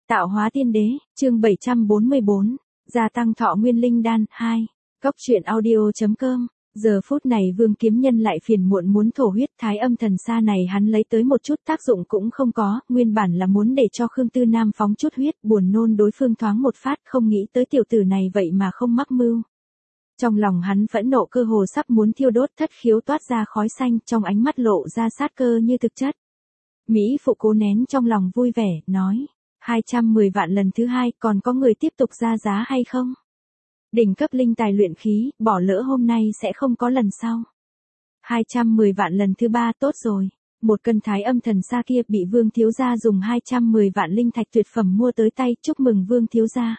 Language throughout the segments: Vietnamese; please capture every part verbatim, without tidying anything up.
Tạo hóa tiên đế, chương bảy trăm bốn mươi bốn, gia tăng thọ nguyên linh đan, hai. Cốc truyện audio.com. Giờ phút này Vương Kiếm Nhân lại phiền muộn muốn thổ huyết, thái âm thần sa này hắn lấy tới một chút tác dụng cũng không có, nguyên bản là muốn để cho Khương Tư Nam phóng chút huyết, buồn nôn đối phương thoáng một phát, không nghĩ tới tiểu tử này vậy mà không mắc mưu. Trong lòng hắn phẫn nộ cơ hồ sắp muốn thiêu đốt, thất khiếu toát ra khói xanh, trong ánh mắt lộ ra sát cơ như thực chất. Mỹ phụ cố nén trong lòng vui vẻ, nói, hai trăm mười vạn lần thứ hai, còn có người tiếp tục ra giá hay không? Đỉnh cấp linh tài luyện khí, bỏ lỡ hôm nay sẽ không có lần sau. hai trăm mười vạn lần thứ ba, tốt rồi. Một cân thái âm thần sa kia bị Vương thiếu gia dùng hai trăm mười vạn linh thạch tuyệt phẩm mua tới tay, chúc mừng Vương thiếu gia.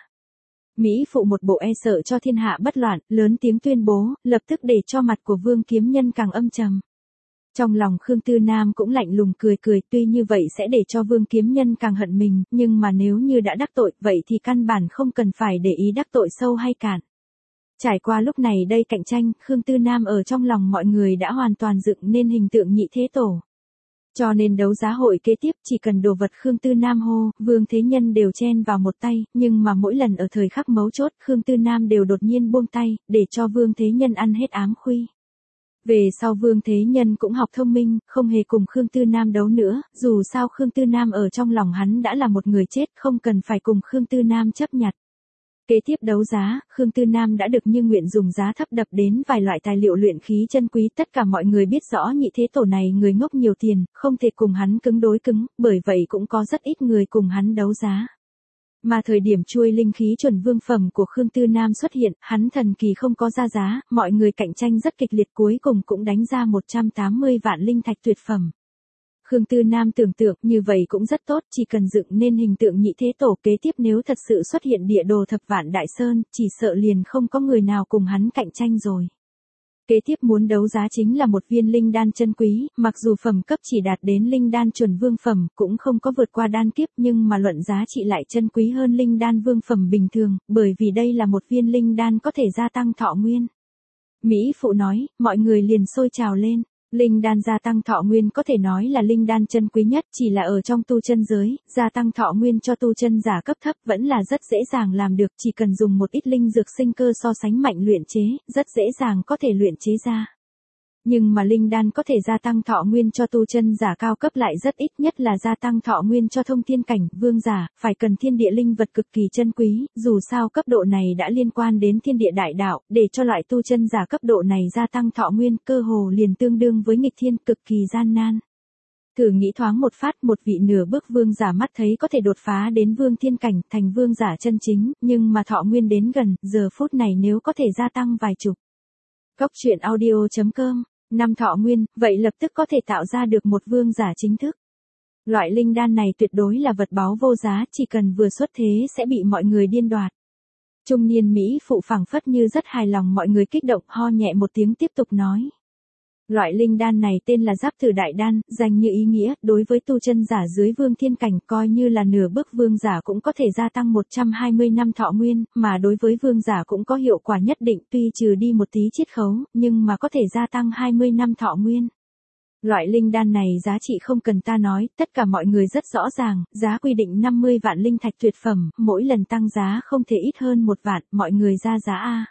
Mỹ phụ một bộ e sợ cho thiên hạ bất loạn, lớn tiếng tuyên bố, lập tức để cho mặt của Vương Kiếm Nhân càng âm trầm. Trong lòng Khương Tư Nam cũng lạnh lùng cười cười, tuy như vậy sẽ để cho Vương Kiếm Nhân càng hận mình, nhưng mà nếu như đã đắc tội, vậy thì căn bản không cần phải để ý đắc tội sâu hay cạn. Trải qua lúc này đây cạnh tranh, Khương Tư Nam ở trong lòng mọi người đã hoàn toàn dựng nên hình tượng nhị thế tổ. Cho nên đấu giá hội kế tiếp chỉ cần đồ vật Khương Tư Nam hô, Vương Thế Nhân đều chen vào một tay, nhưng mà mỗi lần ở thời khắc mấu chốt Khương Tư Nam đều đột nhiên buông tay, để cho Vương Thế Nhân ăn hết ám khuy. Về sau Vương Thế Nhân cũng học thông minh, không hề cùng Khương Tư Nam đấu nữa, dù sao Khương Tư Nam ở trong lòng hắn đã là một người chết, không cần phải cùng Khương Tư Nam chấp nhặt. Kế tiếp đấu giá, Khương Tư Nam đã được như nguyện dùng giá thấp đập đến vài loại tài liệu luyện khí chân quý, tất cả mọi người biết rõ nhị thế tổ này người ngốc nhiều tiền, không thể cùng hắn cứng đối cứng, bởi vậy cũng có rất ít người cùng hắn đấu giá. Mà thời điểm chuôi linh khí chuẩn vương phẩm của Khương Tư Nam xuất hiện, hắn thần kỳ không có ra giá, mọi người cạnh tranh rất kịch liệt, cuối cùng cũng đánh ra một trăm tám mươi vạn linh thạch tuyệt phẩm. Khương Tư Nam tưởng tượng như vậy cũng rất tốt, chỉ cần dựng nên hình tượng nhị thế tổ, kế tiếp nếu thật sự xuất hiện địa đồ thập vạn đại sơn, chỉ sợ liền không có người nào cùng hắn cạnh tranh rồi. Kế tiếp muốn đấu giá chính là một viên linh đan chân quý, mặc dù phẩm cấp chỉ đạt đến linh đan chuẩn vương phẩm, cũng không có vượt qua đan kiếp, nhưng mà luận giá trị lại chân quý hơn linh đan vương phẩm bình thường, bởi vì đây là một viên linh đan có thể gia tăng thọ nguyên. Mỹ phụ nói, mọi người liền sôi trào lên. Linh đan gia tăng thọ nguyên có thể nói là linh đan chân quý nhất, chỉ là ở trong tu chân giới, gia tăng thọ nguyên cho tu chân giả cấp thấp vẫn là rất dễ dàng làm được, chỉ cần dùng một ít linh dược sinh cơ so sánh mạnh luyện chế, rất dễ dàng có thể luyện chế ra. Nhưng mà linh đan có thể gia tăng thọ nguyên cho tu chân giả cao cấp lại rất ít, nhất là gia tăng thọ nguyên cho thông thiên cảnh, vương giả, phải cần thiên địa linh vật cực kỳ chân quý, dù sao cấp độ này đã liên quan đến thiên địa đại đạo, để cho loại tu chân giả cấp độ này gia tăng thọ nguyên, cơ hồ liền tương đương với nghịch thiên, cực kỳ gian nan. Thử nghĩ thoáng một phát, một vị nửa bước vương giả mắt thấy có thể đột phá đến vương thiên cảnh, thành vương giả chân chính, nhưng mà thọ nguyên đến gần, giờ phút này nếu có thể gia tăng vài chục. Cốc truyện audio.com. Năm thọ nguyên, vậy lập tức có thể tạo ra được một vương giả chính thức. Loại linh đan này tuyệt đối là vật báu vô giá, chỉ cần vừa xuất thế sẽ bị mọi người điên đoạt. Trung niên Mỹ phụ phảng phất như rất hài lòng mọi người kích động, ho nhẹ một tiếng tiếp tục nói. Loại linh đan này tên là Giáp Tử Đại Đan, danh như ý nghĩa, đối với tu chân giả dưới vương thiên cảnh coi như là nửa bước vương giả cũng có thể gia tăng một trăm hai mươi năm thọ nguyên, mà đối với vương giả cũng có hiệu quả nhất định, tuy trừ đi một tí chiết khấu, nhưng mà có thể gia tăng hai mươi năm thọ nguyên. Loại linh đan này giá trị không cần ta nói, tất cả mọi người rất rõ ràng, giá quy định năm mươi vạn linh thạch tuyệt phẩm, mỗi lần tăng giá không thể ít hơn một vạn, mọi người ra giá A.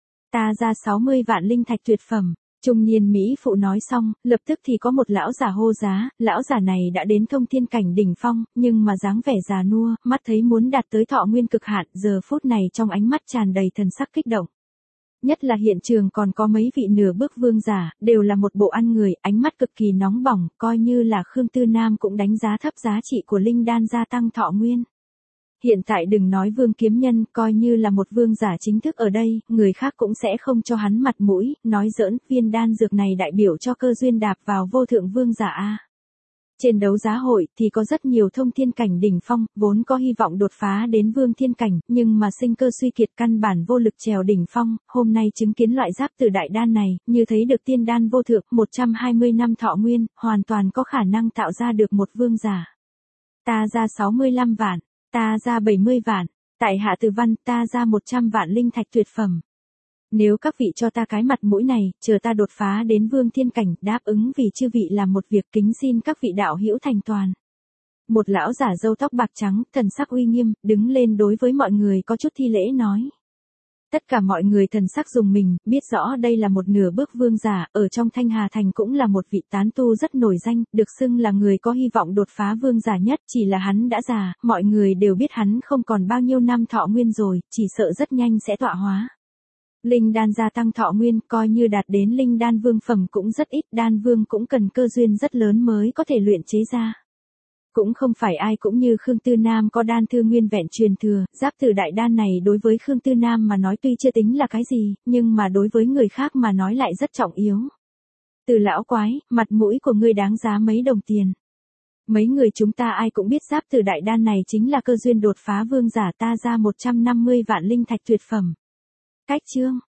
Ta ra sáu mươi vạn linh thạch tuyệt phẩm. Trung niên Mỹ phụ nói xong, lập tức thì có một lão giả hô giá, lão giả này đã đến thông thiên cảnh đỉnh phong, nhưng mà dáng vẻ già nua, mắt thấy muốn đạt tới thọ nguyên cực hạn, giờ phút này trong ánh mắt tràn đầy thần sắc kích động. Nhất là hiện trường còn có mấy vị nửa bước vương giả, đều là một bộ ăn người, ánh mắt cực kỳ nóng bỏng, coi như là Khương Tư Nam cũng đánh giá thấp giá trị của linh đan gia tăng thọ nguyên. Hiện tại đừng nói Vương Kiếm Nhân, coi như là một vương giả chính thức ở đây, người khác cũng sẽ không cho hắn mặt mũi, nói giỡn, viên đan dược này đại biểu cho cơ duyên đạp vào vô thượng vương giả A. Trên đấu giá hội thì có rất nhiều thông thiên cảnh đỉnh phong, vốn có hy vọng đột phá đến vương thiên cảnh, nhưng mà sinh cơ suy kiệt căn bản vô lực trèo đỉnh phong, hôm nay chứng kiến loại Giáp Tử Đại Đan này, như thấy được tiên đan vô thượng, một trăm hai mươi năm thọ nguyên, hoàn toàn có khả năng tạo ra được một vương giả. Ta ra sáu mươi lăm vạn. Ta ra bảy mươi vạn, tại hạ Từ Văn, ta ra một trăm vạn linh thạch tuyệt phẩm. Nếu các vị cho ta cái mặt mũi này, chờ ta đột phá đến vương thiên cảnh, đáp ứng vì chư vị làm một việc, kính xin các vị đạo hữu thành toàn. Một lão giả râu tóc bạc trắng, thần sắc uy nghiêm, đứng lên đối với mọi người có chút thi lễ nói. Tất cả mọi người thần sắc dùng mình, biết rõ đây là một nửa bước vương giả, ở trong Thanh Hà Thành cũng là một vị tán tu rất nổi danh, được xưng là người có hy vọng đột phá vương giả nhất, chỉ là hắn đã già, mọi người đều biết hắn không còn bao nhiêu năm thọ nguyên rồi, chỉ sợ rất nhanh sẽ tọa hóa. Linh đan gia tăng thọ nguyên, coi như đạt đến linh đan vương phẩm cũng rất ít, đan vương cũng cần cơ duyên rất lớn mới có thể luyện chế ra. Cũng không phải ai cũng như Khương Tư Nam có đan thư nguyên vẹn truyền thừa, giáp tử đại đan này đối với Khương Tư Nam mà nói tuy chưa tính là cái gì, nhưng mà đối với người khác mà nói lại rất trọng yếu. Từ lão quái, mặt mũi của ngươi đáng giá mấy đồng tiền. Mấy người chúng ta ai cũng biết giáp tử đại đan này chính là cơ duyên đột phá vương giả, ta ra một trăm năm mươi vạn linh thạch tuyệt phẩm. Cách chương.